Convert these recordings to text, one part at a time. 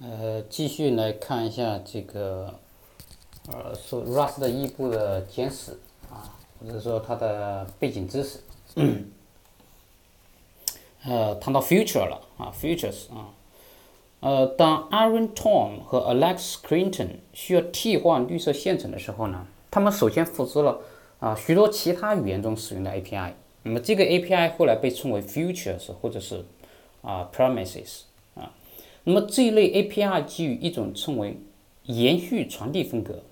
继续来看一下这个说 Rust 的异步的简史啊，或者说它的背景知识。谈到 future 了啊，futures 啊，当 Aaron Tom 和 Alex Crinton 需要替换绿色线程的时候呢，他们首先复制了许多其他语言中使用的 API。那么这个 API 后来被称为 futures 或者是promises 啊。那么这一类 API 基于一种称为延续传递风格，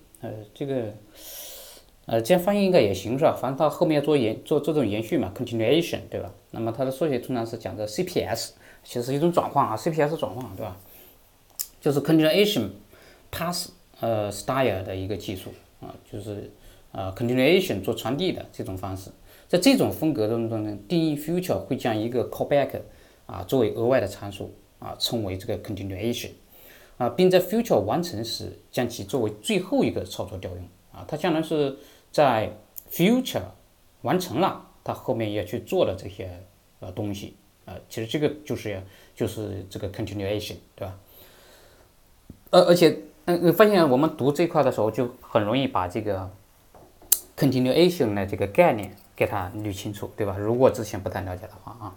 这样翻译应该也行是吧？反正它后面要做这种延续嘛 ，continuation 对吧？那么它的缩写通常是讲的 CPS， 其实是一种转换啊 ，CPS 转换对吧？就是 continuation pass style 的一个技术啊，就是continuation 做传递的这种方式。在这种风格当中呢，定义 future 会将一个 callback 作为额外的参数称为这个 continuation 并在 future 完成时将其作为最后一个操作调用它相当于是在 future 完成了，它后面要去做的这些东西其实这个就是这个 continuation 对吧？而且发现我们读这块的时候就很容易把这个 continuation 的这个概念给它捋清楚，对吧？如果之前不太了解的话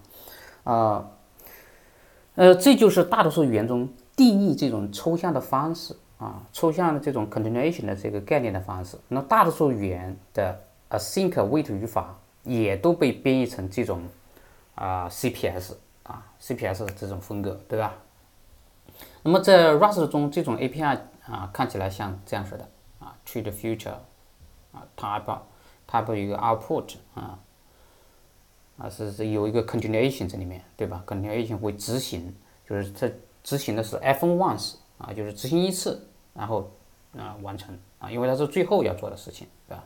这就是大多数语言中定义这种抽象的方式抽象的这种 continuation 的这个概念的方式。那大多数语言的 async wait 语法也都被编译成这种CPS CPS 这种风格，对吧？那么在 Rust 中，这种 API 看起来像这样式的treat future type 一个 output 是有一个 continuation 在里面，对吧 ？continuation 会执行，就是它执行的是 f once 就是执行一次，然后完成因为它是最后要做的事情，对吧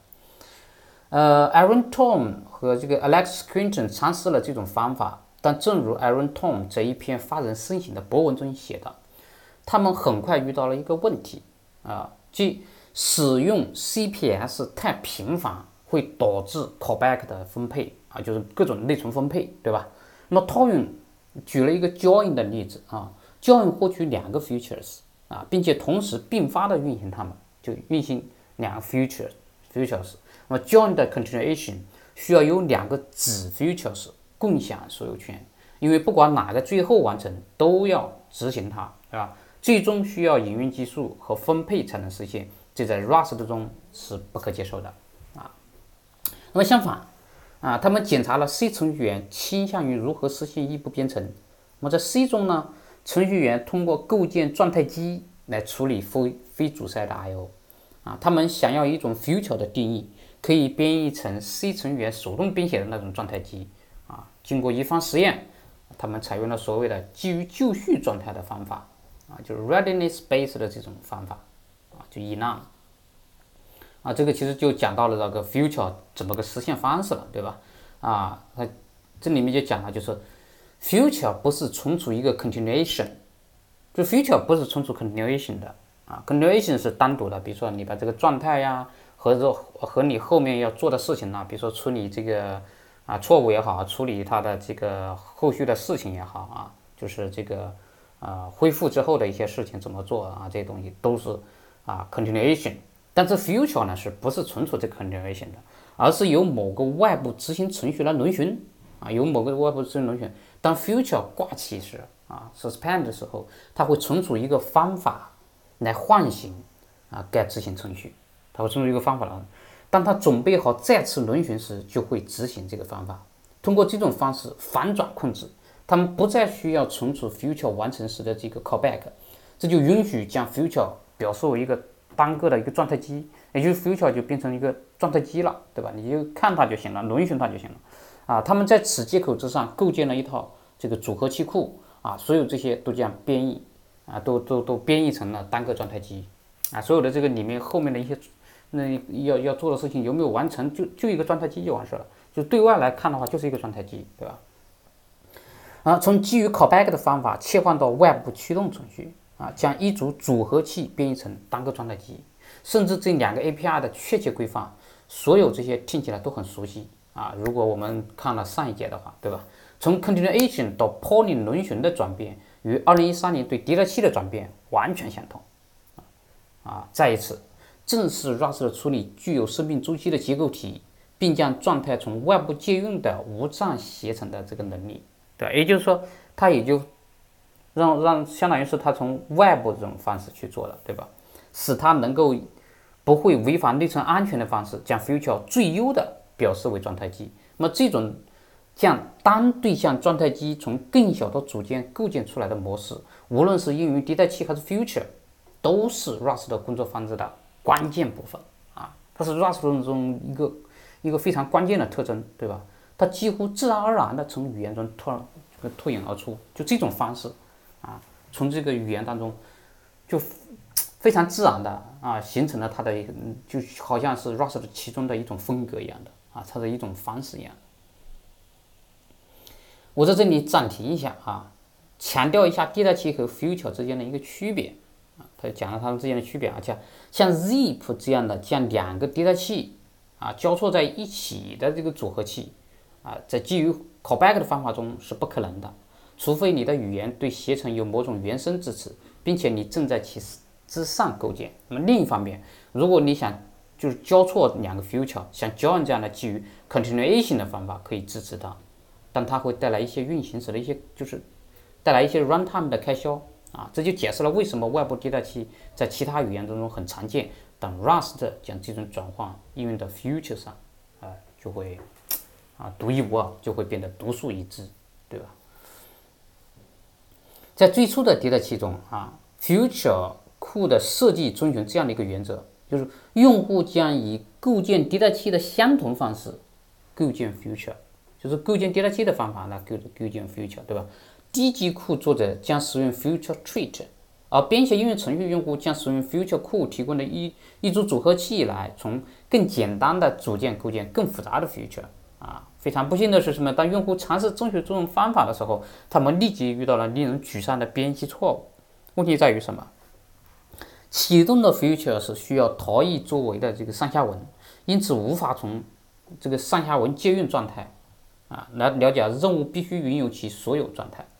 ？Aaron Tom 和这个 Alex Crinton 尝试了这种方法，但正如 Aaron Tom 在一篇发人深省的博文中写的，他们很快遇到了一个问题即使用 CPS 太频繁会导致 callback 的分配就是各种内存分配，对吧？那么 Tom 举了一个 join 的例子join 获取两个 futures 并且同时并发的运行它们，就运行两个 futures。那么 join 的 continuation 需要有两个子 futures 共享所有权，因为不管哪个最后完成都要执行它，对吧？最终需要营运技术和分配才能实现，这在 Rust 中是不可接受的那么相反他们检查了 C 程序员倾向于如何实现异步编程。那么在 C 中呢，程序员通过构建状态机来处理非阻塞的 I/O他们想要一种 future 的定义，可以编译成 C 程序员手动编写的那种状态机经过一番实验，他们采用了所谓的基于就绪状态的方法就是 readiness based 的这种方法就 enum这个其实就讲到了这个 future 怎么个实现方式了，对吧？它这里面就讲了，就是 future 不是存储一个 continuation， 就 future 不是存储 continuation 的continuation 是单独的，比如说你把这个状态呀和你后面要做的事情比如说处理这个错误也好，处理它的这个后续的事情也好就是这个恢复之后的一些事情怎么做这些东西都是continuation。但这 future 呢，是不是存储这个 continuation 的，而是由某个外部执行程序来轮询由某个外部执行轮询。当 future 挂起时suspend 的时候，它会存储一个方法来唤醒该执行程序，它会存储一个方法来。当它准备好再次轮询时，就会执行这个方法。通过这种方式反转控制，他们不再需要存储 future 完成时的这个 callback， 这就允许将 future 表示为一个单个的一个状态机，也就是 future 就变成一个状态机了，对吧？你就看它就行了，轮询它就行了他们在此接口之上构建了一套这个组合器库所有这些都这样编译都编译成了单个状态机所有的这个里面后面的一些要做的事情有没有完成，就一个状态机就完事了。就对外来看的话，就是一个状态机，对吧？从基于 callback 的方法切换到外部驱动程序将一组组合器编译成单个状态机，甚至这两个 API 的确切规范，所有这些听起来都很熟悉如果我们看了上一节的话，对吧？从 continuation 到 polling 轮询的转变， 与2013年对迭代器的转变完全相同。再一次，正是 Rust 处理具有生命周期的结构体，并将状态从外部借用的无障携程的这个能力，对吧？也就是说，它也就让相当于是它从外部这种方式去做了，对吧？使它能够不会违反内存安全的方式，将 future 最优的表示为状态基。那么这种将单对象状态基从更小的组件构建出来的模式，无论是应用于迭代器还是 future， 都是 Rust 的工作方式的关键部分啊。它是 Rust 中一个非常关键的特征，对吧？它几乎自然而然的从语言中脱颖而出，就这种方式啊，从这个语言当中就非常自然的形成了它的就好像是 Rust 其中的一种风格一样的它的一种方式一样。我在这里暂停一下强调一下迭代器和 future 之间的一个区别他讲了它们之间的区别像 zip 这样的将两个迭代器交错在一起的这个组合器在基于 callback 的方法中是不可能的，除非你的语言对携程有某种原生支持，并且你正在其之上构建。那么另一方面，如果你想就是交错两个 future， 像 join 这样的基于 continuation 的方法可以支持它，但它会带来一些运行时的就是带来一些 runtime 的开销这就解释了为什么外部迭代器在其他语言当中很常见，但 Rust 将这种转换应用到 future 上就会独一无二，就会变得独树一帜，对吧？在最初的迭代器中future 库的设计遵循这样的一个原则，就是用户将以构建迭代器的相同方式构建 future， 就是构建迭代器的方法呢构建 future， 对吧？低级库作者将使用 future treat， 而编写应用程序用户将使用 future 库提供的一组组合器来从更简单的组件构建更复杂的 future。非常不幸的是什么？当用户尝试遵循这种方法的时候，他们立即遇到了令人沮丧的编辑错误。问题在于什么？启动的 future 是需要逃逸周围的这个上下文，因此无法从这个上下文借用状态来了解任务必须拥有其所有状态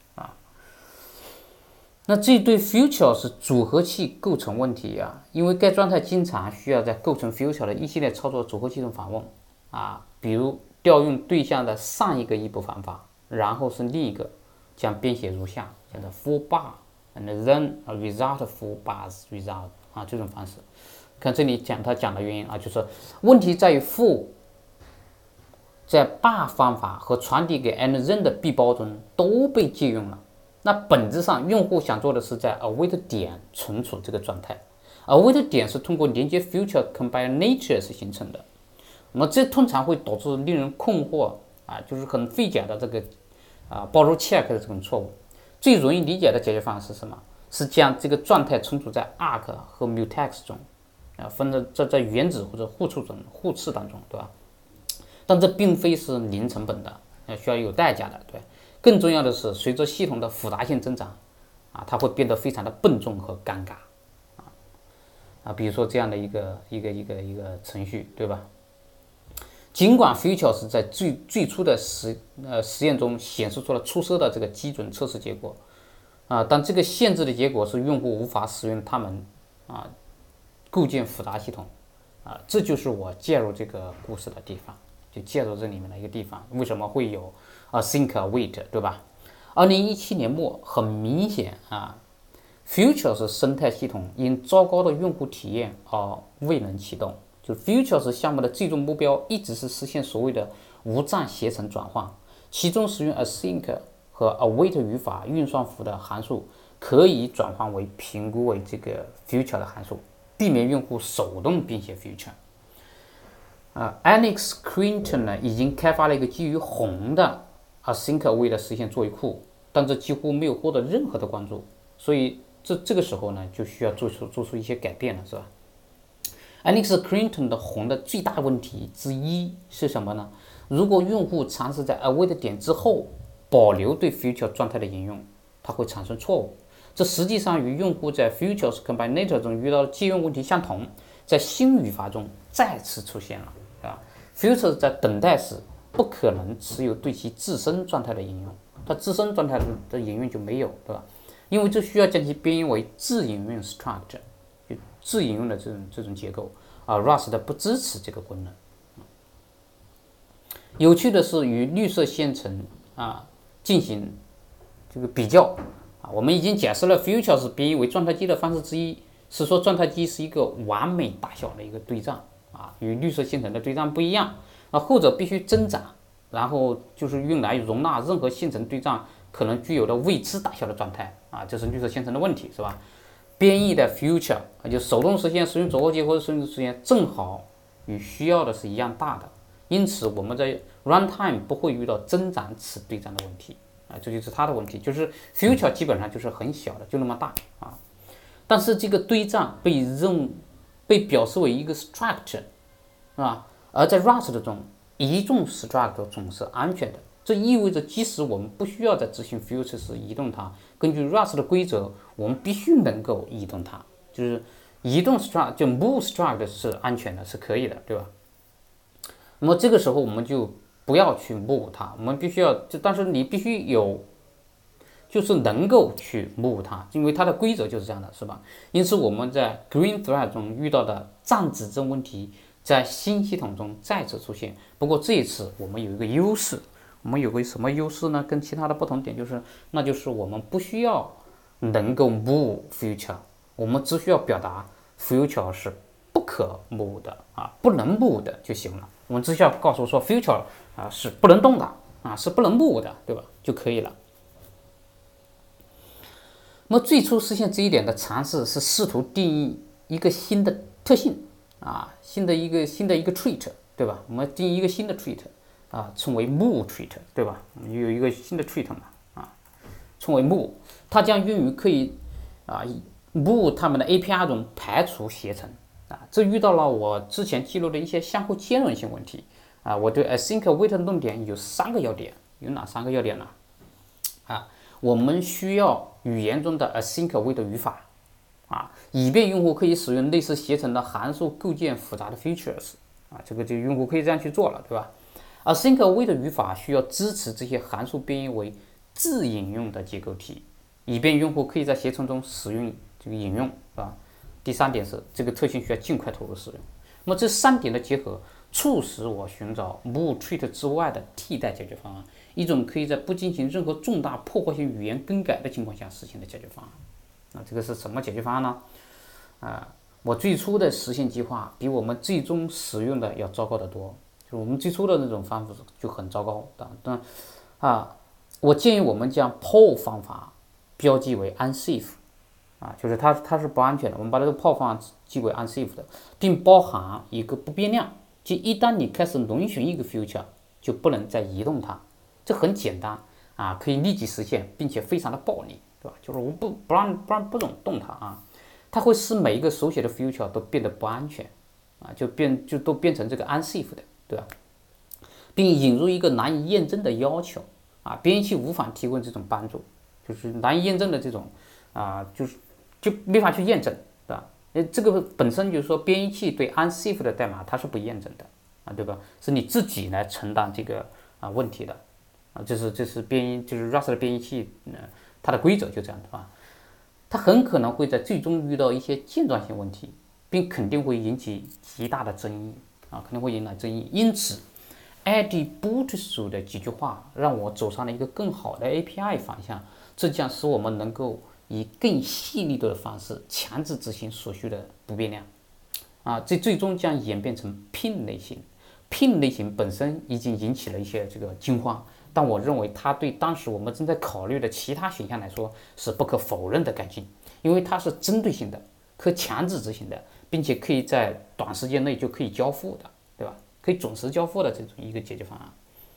那这对 future 是组合器构成问题因为该状态经常需要在构成 future 的一系列操作组合器中访问比如调用对象的上一个异步方法，然后是另一个，将编写如下，叫做 full bar and then a result full bars result 这种方式。看这里他讲的原因就是问题在于 full 在 bar 方法和传递给 and then 的 B 包中都被借用了。那本质上，用户想做的是在 await 点存储这个状态，await 点是通过连接 future combinators 形成的。那么这通常会导致令人困惑就是很费解的这个borrow check 的这种错误。最容易理解的解决方案是什么？是将这个状态存储在 arc 和 mutex 中分在原子或者互斥当中，对吧？但这并非是零成本的，需要有代价的，对。更重要的是，随着系统的复杂性增长它会变得非常的笨重和尴尬比如说这样的一个程序，对吧？尽管 future 是在最初的实验中显示出了出色的这个基准测试结果但这个限制的结果是用户无法使用它们构建复杂系统这就是我介入这个故事的地方，就介入这里面的一个地方。为什么会有think await， 对吧？2017年末，很明显future 是生态系统因糟糕的用户体验而未能启动。就 future 项目的最终目标一直是实现所谓的无障携程转换，其中使用 async 和 await 语法运算符的函数可以转换为评估为这个 future 的函数，避免用户手动编写 future。Alex Crinton 呢已经开发了一个基于红的 async await 的实现作业库，但这几乎没有获得任何的关注，所以这个时候呢就需要做出一些改变了，是吧？Alex Crinton 的红的最大问题之一是什么呢？如果用户尝试在 await 点之后保留对 future 状态的引用，它会产生错误。这实际上与用户在 future combinator 中遇到的借用问题相同，在新语法中再次出现了future 在等待时不可能持有对其自身状态的引用， 它自身状态的引用就没有，对吧？因为这需要将其编译为自引用 struct， 就自引用的这种结构Rust 不支持这个功能。有趣的是，与绿色线程进行这个比较我们已经解释了 future 是编译为状态机的方式之一，是说状态机是一个完美大小的一个对账与绿色线程的对账不一样。后者必须增长，然后就是用来容纳任何线程对账可能具有的未知大小的状态这是绿色线程的问题，是吧？编译的 future 就手动实现使用左后结或者顺时实现，正好与需要的是一样大的，因此我们在 runtime 不会遇到增长此对账的问题这就是它的问题，就是 future 基本上就是很小的，就那么大但是这个对账被表示为一个 structure 是吧？而在 Rust 中，移动 struct 总是安全的。这意味着，即使我们不需要在执行 future 时移动它，根据 Rust 的规则，我们必须能够移动它。就是移动 struct 就 move struct 是安全的，是可以的，对吧？那么这个时候我们就不要去 move 它，我们必须要，但是你必须有，就是能够去 move 它，因为它的规则就是这样的，是吧？因此我们在 Green Thread 中遇到的暂指针问题，在新系统中再次出现。不过这一次我们有一个优势，我们有个什么优势呢？跟其他的不同点就是，那就是我们不需要能够 move future， 我们只需要表达 future 是不可 move 的不能 move 的就行了。我们只需要告诉说 future 是不能动的是不能 move 的，对吧？就可以了。那么最初实现这一点的尝试是试图定义一个新的特性新的一个 trait， 对吧？我们定义一个新的 trait称为 move trait， 对吧？我们有一个新的 trait 嘛称为 move， 它将用于可以move 它们的 API 中排除携程这遇到了我之前记录的一些相互兼容性问题我对 async await 论点有3个要点，有哪3个要点呢？我们需要语言中的 async await 语法以便用户可以使用类似携程的函数构建复杂的 features这个就用户可以这样去做了，对吧？async await 语法需要支持这些函数编译为自引用的结构体，以便用户可以在携程中使用这个引用，是吧？第3点是这个特性需要尽快投入使用。那么这3点的结合，促使我寻找 move trait 之外的替代解决方案，一种可以在不进行任何重大破坏性语言更改的情况下实现的解决方案。这个是什么解决方案呢？我最初的实现计划比我们最终使用的要糟糕得多，就是我们最初的那种方法就很糟糕的。我建议我们将 poll 方法标记为 unsafe就是它是不安全的，我们把这个 poll 方法记为 unsafe 的，并包含一个不变量，即一旦你开始轮询一个 future， 就不能再移动它。这很简单可以立即实现，并且非常的暴力，对吧？就是我不准动它它会使每一个手写的 future 都变得不安全就都变成这个 unsafe 的，对吧？并引入一个难以验证的要求编译器无法提供这种帮助，就是难以验证的这种就没法去验证，对吧？这个本身就是说编译器对 unsafe 的代码它是不验证的对吧？是你自己来承担这个问题的这是就是 Rust 的编译器它的规则就这样的它很可能会在最终遇到一些间断性问题，并肯定会引起极大的争议肯定会引来争议。因此 add bootstrap 的几句话让我走上了一个更好的 API 方向，这将使我们能够以更细腻的方式强制执行所需的不变量这最终将演变成 pin 类型。pin 类型本身已经引起了一些这个惊慌，但我认为它对当时我们正在考虑的其他选项来说是不可否认的改进，因为它是针对性的、可强制执行的，并且可以在短时间内就可以交付的，对吧？可以准时交付的这种一个解决方案。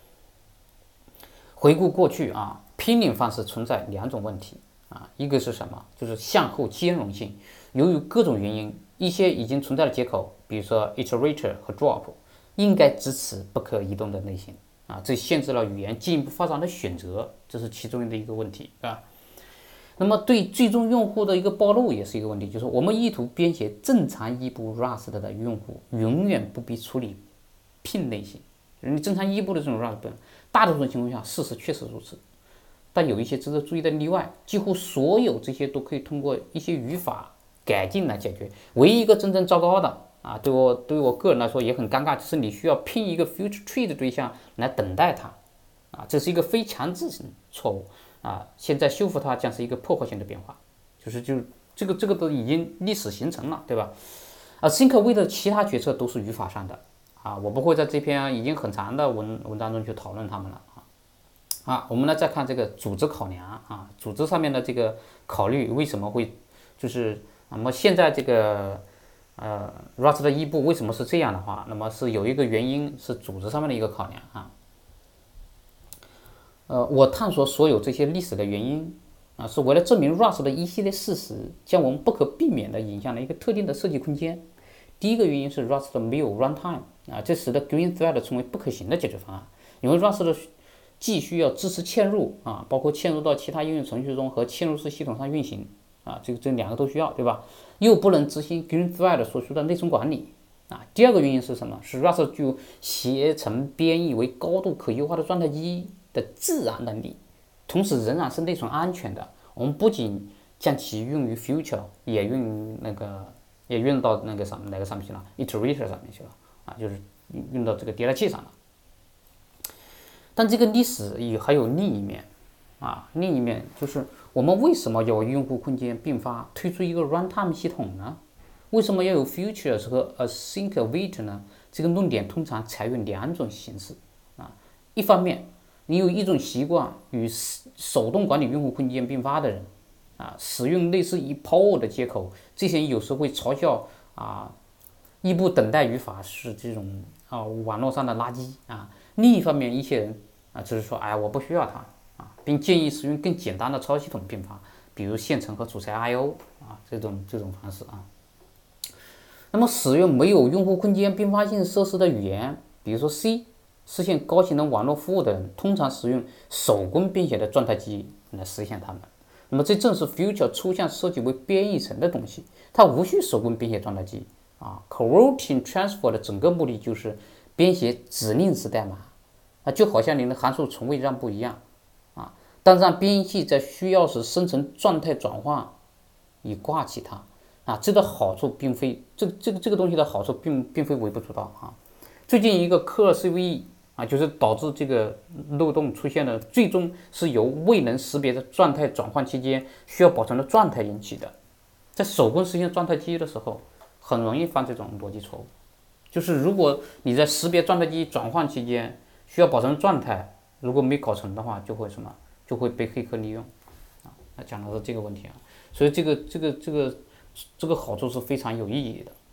回顾过去pinning 方式存在2种问题一个是什么？就是向后兼容性。由于各种原因，一些已经存在的接口，比如说 iterator 和 drop， 应该支持不可移动的类型这限制了语言进一步发展的选择，这是其中的一个问题那么对最终用户的一个暴露也是一个问题，就是我们意图编写正常异步 Rust 的用户永远不必处理 pin 类型，你正常异步的这种 Rust， 大多数情况下事实确实如此但有一些值得注意的例外，几乎所有这些都可以通过一些语法改进来解决。唯一一个真正糟糕的啊，对我个人来说也很尴尬，就是你需要拼一个 future tree 的对象来等待它，啊，这是一个非强制性错误啊。现在修复它将是一个破坏性的变化，就是这个都已经历史形成了，对吧？think 的其他决策都是语法上的啊，我不会在这篇已经很长的文章中去讨论它们了啊。我们来再看这个组织考量啊，组织上面的这个考虑为什么会就是那么现在这个Rust 的1部为什么是这样的话，那么是有一个原因是组织上面的一个考量啊。我探索所有这些历史的原因啊，是为了证明 Rust 的一系列事实将我们不可避免地引向了一个特定的设计空间。第一个原因是 Rust 没有 runtime 啊，这使得 Green Thread 成为不可行的解决方案，因为 Rust 的既需要支持嵌入啊，包括嵌入到其他应用程序中和嵌入式系统上运行啊，这两个都需要，对吧？又不能执行 Green Thread 所需的内存管理啊。第二个原因是什么？是 Rust 具有携程编译为高度可优化的状态机的自然能力，同时仍然是内存安全的。我们不仅将其用于 future， 也用到哪个上面去了 ，iterator 上面去了啊，就是用到这个迭代器上了。但这个历史还有另一面啊，另一面就是我们为什么要用户空间并发推出一个 runtime 系统呢？为什么要有 futures 和 async await 呢？这个论点通常采用两种形式啊。一方面，你有一种习惯与手动管理用户空间并发的人啊，使用类似于 power 的接口，这些人有时会嘲笑啊，异步等待语法是这种网络上的垃圾啊。另一方面，一些人啊，就是说，哎，我不需要它啊，并建议使用更简单的超系统并发，比如线程和主材 I/O 啊这种方式啊。那么，使用没有用户空间并发性设施的语言，比如说 C， 实现高性能网络服务的人，通常使用手工编写的状态机来实现它们。那么，这正是 Future 抽象设计为编译层的东西，它无需手工编写状态机啊。Coroutine Transfer 的整个目的就是编写指令式代码啊，就好像你的函数从未让步一样啊，但让编译器在需要时生成状态转换以挂起它啊，这个好处并非这个东西的好处并非微不足道啊。最近一个科尔 CVE 啊，就是导致这个漏洞出现的，最终是由未能识别的状态转换期间需要保存的状态引起的。在手工实现状态记忆的时候，很容易犯这种逻辑错误。就是如果你在识别状态记忆转换期间需要保存状态，如果没搞成的话，就会被黑客利用啊。那讲的是这个问题啊，所以这个好处是非常有意义的。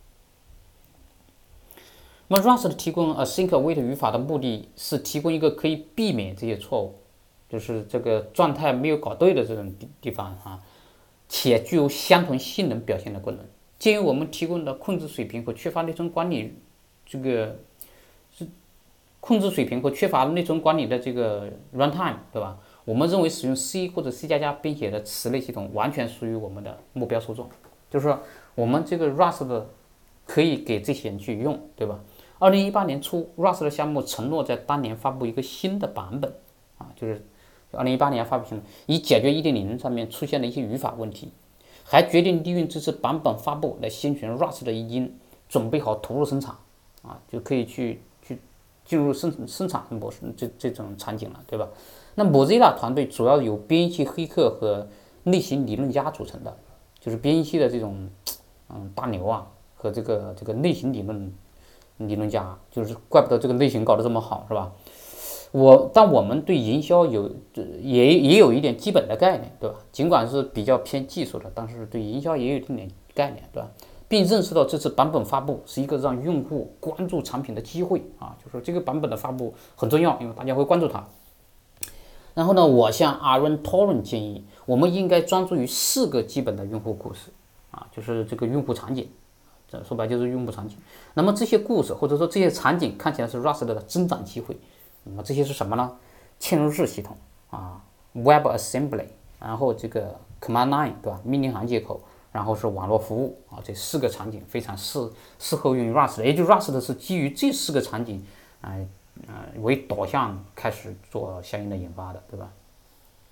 那么 Rust 提供async await 语法的目的是提供一个可以避免这些错误，就是这个状态没有搞对的这种地方啊，且具有相同性能表现的功能。鉴于我们提供的控制水平和缺乏内存管理，这个是控制水平和缺乏内存管理的这个 runtime， 对吧？我们认为使用 C 或者 C++ 编写的此类系统完全属于我们的目标受众，就是说我们这个 Rust 的可以给这些人去用，对吧？2018年初 ，Rust 的项目承诺在当年发布一个新的版本啊，就是2018年发布新的，以解决 1.0 上面出现的一些语法问题，还决定利用这次版本发布来先选 Rust 的已经准备好投入生产啊，就可以去进入生产模式这种场景了，对吧？那 Mozilla 团队主要由编译器黑客和类型理论家组成的，就是编译器的这种大牛啊和这个类型理论家，就是怪不得这个类型搞得这么好，是吧？但我们对营销也有一点基本的概念，对吧？尽管是比较偏技术的，但是对营销也有一点概念，对吧？并认识到这次版本发布是一个让用户关注产品的机会啊，就说这个版本的发布很重要，因为大家会关注它。然后呢，我向 Aaron Torren 建议，我们应该专注于4个基本的用户故事啊，就是这个用户场景，这说白就是用户场景。那么这些故事或者说这些场景看起来是 Rust 的增长机会。那么这些是什么呢？嵌入式系统啊 ，Web Assembly， 然后这个 Command Line， 对吧？命令行接口，然后是网络服务啊，这4个场景非常适合用于 Rust 的，也就是 Rust 是基于这4个场景为导向开始做相应的研发的，对吧？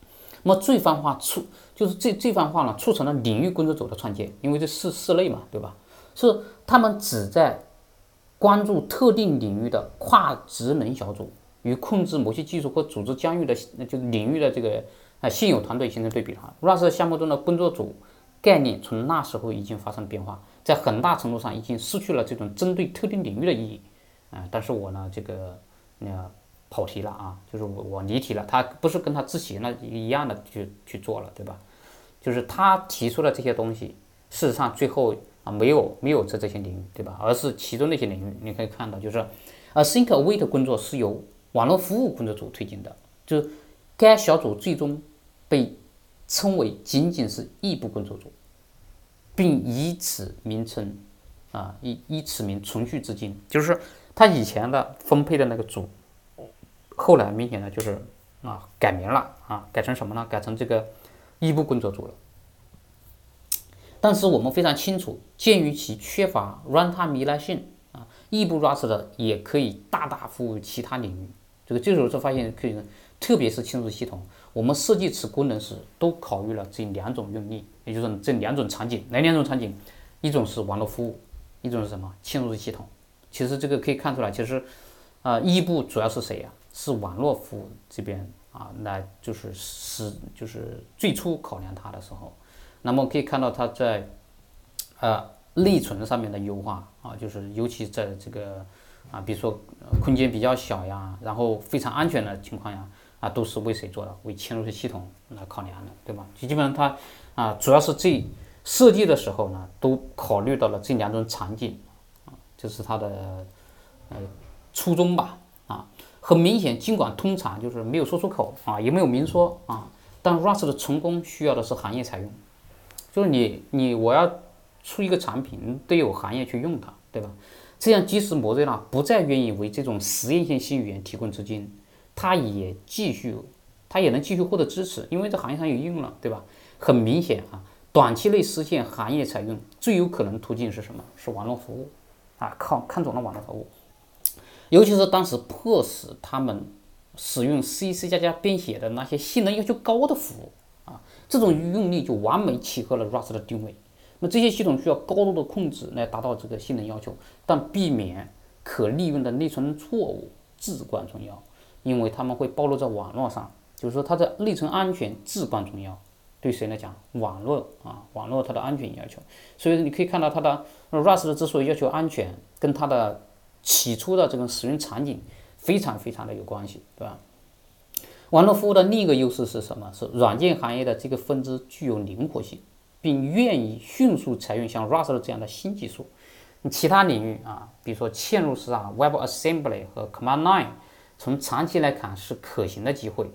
那么罪犯化呢，促成了领域工作组的创建，因为这四类嘛，对吧？是他们只在关注特定领域的跨职能小组，与控制某些技术和组织疆域的就是领域的这个现有团队形成对比哈。Rust 项目中的工作组概念从那时候已经发生变化，在很大程度上已经失去了这种针对特定领域的意义但是我呢跑题了啊，就是我离题了，他不是跟他之前的一样的去做了，对吧？就是他提出的这些东西，事实上最后没有这些领域，对吧？而是其中那些领域，你可以看到，就是Think Await 工作是由网络服务工作组推进的，就是该小组最终被称为仅仅是异步工作组，并以此名称以此名存续至今。就是他以前的分配的那个组，后来明显的就是改名了改成什么呢？改成这个异步工作组了。但是我们非常清楚，鉴于其缺乏 runtime 依赖性异步 Rust 也可以大大服务于其他领域。这时候就发现可以，特别是嵌入系统，我们设计此功能时都考虑了这两种用例，也就是这两种场景。哪两种场景？一种是网络服务，一种是什么？嵌入式系统。其实这个可以看出来，其实异步主要是谁呀？是网络服务这边那就是最初考量它的时候。那么可以看到它在内存上面的优化就是尤其在这个比如说空间比较小呀，然后非常安全的情况呀都是为谁做的？为嵌入式系统来考量的，对吧？基本上它主要是设计的时候呢，都考虑到了这两种场景这是它的初衷吧很明显，尽管通常就是没有说出口也没有明说但 Rust 的成功需要的是行业采用。就是我要出一个产品，得有行业去用它，对吧？这样即使莫瑞拉不再愿意为这种实验性新语言提供资金，他也能继续获得支持，因为这行业上有应用了，对吧？很明显短期内实现行业采用最有可能途径是什么？是网络服务看准了网络服务，尤其是当时迫使他们使用 C++ 编写的那些性能要求高的服务这种用力就完美契合了 Rust 的定位。那这些系统需要高度的控制来达到这个性能要求，但避免可利用的内存错误至关重要，因为它们会暴露在网络上。就是说，它的内存安全至关重要。对谁来讲？网络它的安全要求。所以你可以看到它的 Rust 之所以要求安全，跟它的起初的这个使用场景非常非常的有关系，对吧？网络服务的另一个优势是什么？是软件行业的这个分支具有灵活性，并愿意迅速采用像 Rust 这样的新技术。其他领域比如说嵌入式WebAssembly 和 Command Line， 从长期来看是可行的机会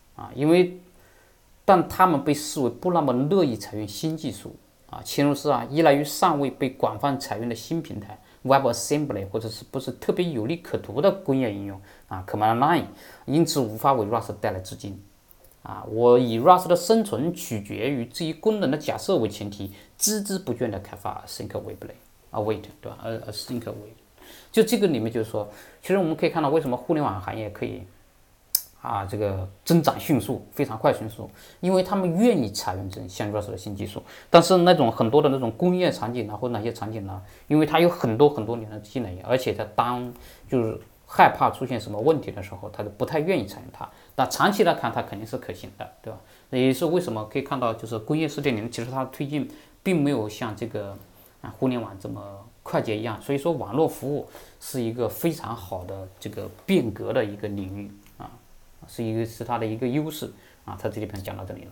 但他们被视为不那么乐意采用新技术嵌入式依赖于尚未被广泛采用的新平台 WebAssembly， 或者是不是特别有利可图的工业应用Command Line， 因此无法为 Rust 带来资金我以 Rust 的生存取决于这一功能的假设为前提，孜孜不倦地开发 Think Await， 对吧？Think Await， 就这个里面就是说，其实我们可以看到为什么互联网行业可以这个增长迅速，非常快迅速，因为他们愿意采用这种像 Rust 的新技术。但是那种很多的那种工业场景或哪些场景呢？因为它有很多年的积累，而且它就是害怕出现什么问题的时候，他就不太愿意采用它。那长期来看，它肯定是可行的，对吧？那也是为什么可以看到，就是工业4.0其实它的推进并没有像这个互联网这么快捷一样。所以说，网络服务是一个非常好的这个变革的一个领域是它的一个优势它这里边讲到这里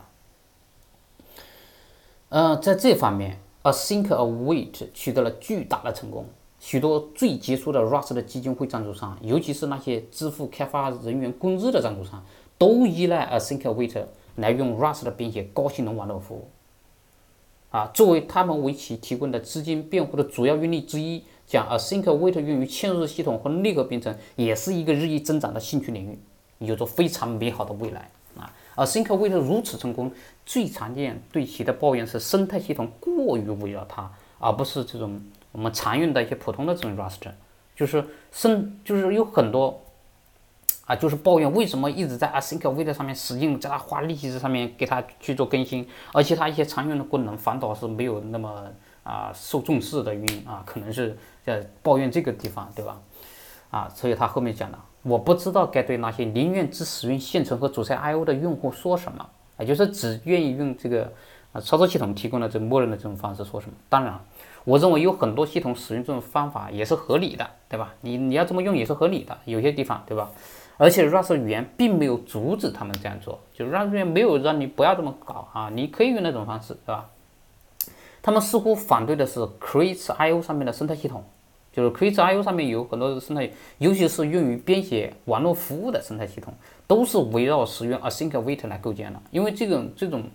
了。在这方面，Think Await 取得了巨大的成功。许多最杰出的 Rust 的基金会赞助商，尤其是那些支付开发人员工资的赞助商，都依赖Think Await 来用 Rust 的编写高性能网络服务作为他们为其提供的资金辩护的主要原理之一，讲Think Await 用于嵌入式系统和内核编程，也是一个日益增长的兴趣领域，有着非常美好的未来Think Await 如此成功，最常见对其的抱怨是生态系统过于围绕它，而不是这种我们常用的一些普通的这种 Rust， 就是有很多就是抱怨为什么一直在 async await 上面使劲在它花力气在上面给它去做更新，而且它一些常用的功能反倒是没有那么受重视的原因可能是在抱怨这个地方，对吧？所以他后面讲了，我不知道该对那些宁愿只使用线程和主菜 I/O 的用户说什么，也就是只愿意用这个操作系统提供的这默认的这种方式说什么。当然，我认为有很多系统使用这种方法也是合理的，对吧？你要这么用也是合理的，有些地方，对吧？而且 Rust 语言并没有阻止他们这样做，就是 Rust 语言没有让你不要这么搞你可以用那种方式，对吧？他们似乎反对的是 Crates.io 上面的生态系统。就是 Crates.io 上面有很多生态，尤其是用于编写网络服务的生态系统，都是围绕使用 async await 来构建的。因为这种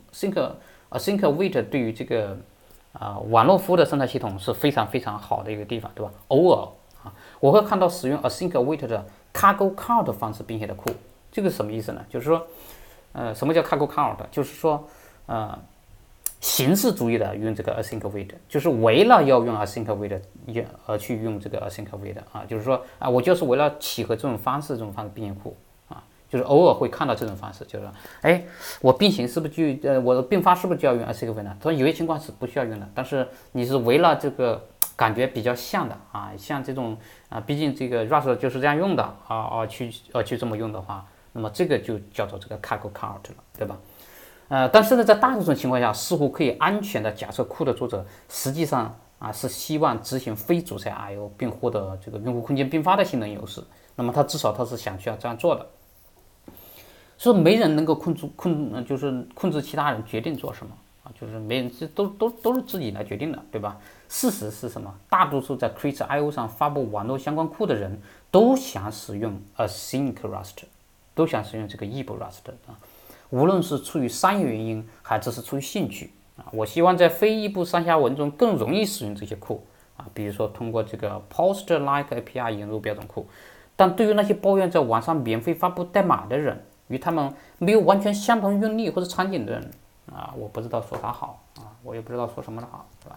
async await 对于这个网络服务的生态系统是非常非常好的一个地方，对吧？偶尔我会看到使用 async await 的 cargo count 方式编写的库，这个是什么意思呢？就是说，什么叫 cargo count？ 就是说，形式主义的用这个 async await， 就是为了要用 async await 而去用这个 async await 就是说我就是为了契合这种方式编写库就是偶尔会看到这种方式，就是我并行是不是就我的并发是不是就要用 async await 呢？他说有些情况是不需要用的，但是你是为了这个感觉比较像的像这种毕竟这个 Rust 就是这样用的去这么用的话，那么这个就叫做这个 cargo count 了，对吧？但是呢，在大多数情况下，似乎可以安全的假设库的作者实际上是希望执行非主菜 I/O 并获得这个用户空间并发的性能优势。那么至少他是想需要这样做的。所以没人能够控制其他人决定做什么就是没人都是自己来决定的，对吧？事实是什么？大多数在 Crates.io 上发布网络相关库的人都想使用 async Rust， 都想使用这个异步 Rust无论是出于商业原因还是出于兴趣我希望在非异步上下文中更容易使用这些库比如说通过这个 Post-like API 引入标准库。但对于那些抱怨在网上免费发布代码的人，与他们没有完全相同用例或者场景的人我不知道说啥好我也不知道说什么的好，对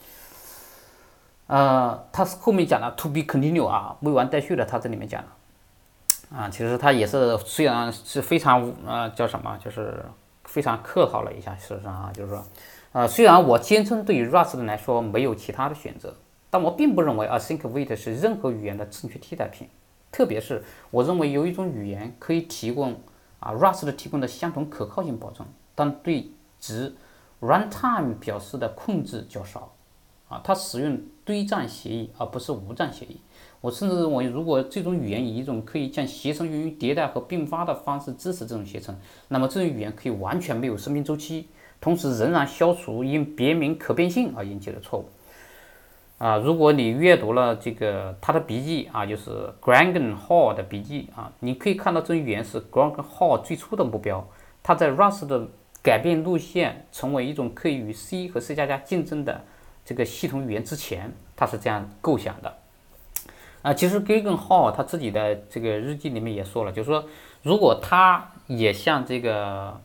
吧？他后面讲了 to be continue 未完待续的，他这里面讲了。其实他也是虽然是非常叫什么，就是非常客套了一下，事实上就是说，虽然我坚称对于 Rust 来说没有其他的选择，但我并不认为 async await 是任何语言的正确替代品。特别是我认为有一种语言可以提供Rust 提供的相同可靠性保证，但对值 runtime 表示的控制较少它使用堆栈协议而不是无栈协议。我甚至认为，如果这种语言以一种可以将携程用于迭代和并发的方式支持这种携程，那么这种语言可以完全没有生命周期，同时仍然消除因别名可变性而引起的错误。如果你阅读了这个他的笔记就是 Gregor Hall 的笔记你可以看到这种语言是 Gregor Hall 最初的目标。他在 Rust 的改变路线成为一种可以与 C 和 C++ 竞争的这个系统语言之前，他是这样构想的。其实 Gregor Hall 他自己的这个日记里面也说了，就是说，如果他也像这个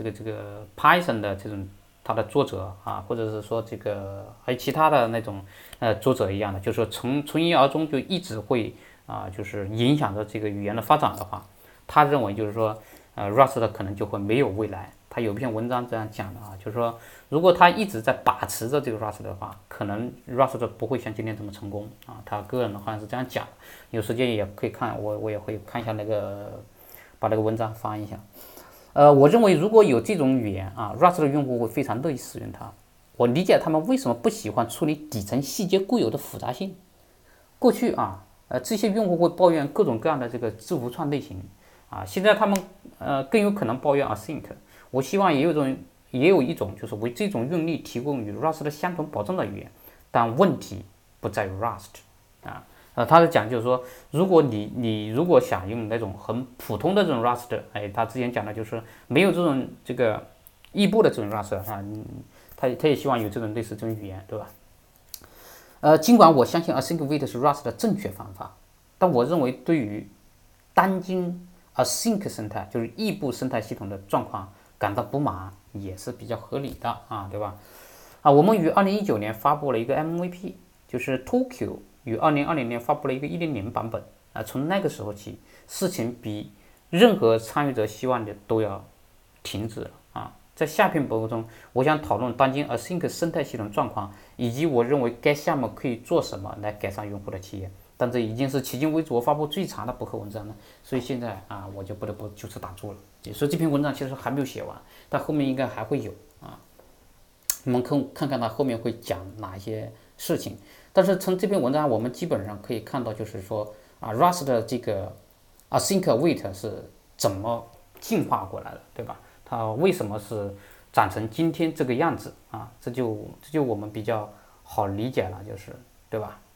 Python 的这种他的作者或者是说这个还有其他的那种作者一样的，就是说从一而终就一直会就是影响着这个语言的发展的话，他认为就是说Rust 可能就会没有未来。他有篇文章这样讲的就是说，如果他一直在把持着这个 Rust 的话，可能 Rust 不会像今天这么成功他个人的好像是这样讲，有时间也可以看，我也会看一下把那个文章翻一下。我认为如果有这种语言Rust 的用户会非常乐意使用它。我理解他们为什么不喜欢处理底层细节固有的复杂性。过去这些用户会抱怨各种各样的这个字符串类型现在他们更有可能抱怨 async。我希望也有一种就是为这种用例提供与 Rust 的相同保证的语言，但问题不在于 Rust 他是讲就是说，如果你如果想用那种很普通的这种 Rust， 他之前讲的就是没有这个异步的这种 Rust 他也希望有这种类似这种语言，对吧？尽管我相信 async await 是 Rust 的正确方法，但我认为对于当今 async 生态就是异步生态系统的状况感到不满也是比较合理的对吧？我们于2019年发布了一个 MVP， 就是 Tokyo 于2020年发布了一个 1.0 版本从那个时候起，事情比任何参与者希望的都要停止了啊。在下篇博客中，我想讨论当今 Async 生态系统状况，以及我认为该项目可以做什么来改善用户的体验。但这已经是迄今为止我发布最长的博客文章了，所以现在啊，我就不得不就此打住了。所以这篇文章其实还没有写完，但后面应该还会有啊。我们看看它后面会讲哪些事情。但是从这篇文章我们基本上可以看到，就是说啊 Rust 的这个 Async Await 是怎么进化过来的，对吧？它为什么是长成今天这个样子啊？这就我们比较好理解了，就是对吧？